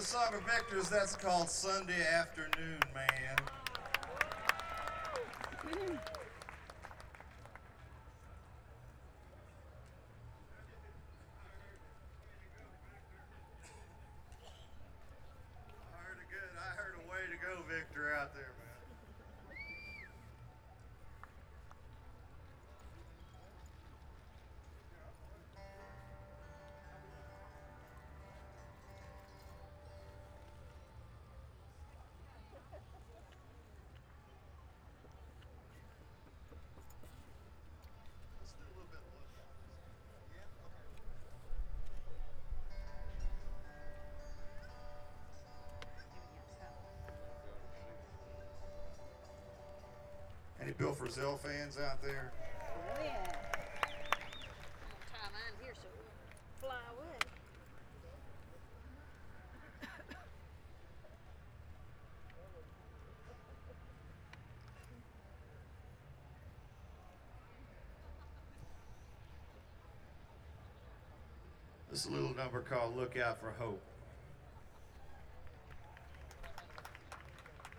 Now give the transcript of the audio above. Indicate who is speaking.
Speaker 1: song of victors, that's called Sunday Afternoon, man. I heard a way to go, Victor, out there, man. Let's do a little bit look out. Yeah, okay. Any Bill Frisell fans out there?
Speaker 2: Oh yeah. I'm gonna tie mine here so it won't fly away.
Speaker 1: This is a little number called Look Out for Hope.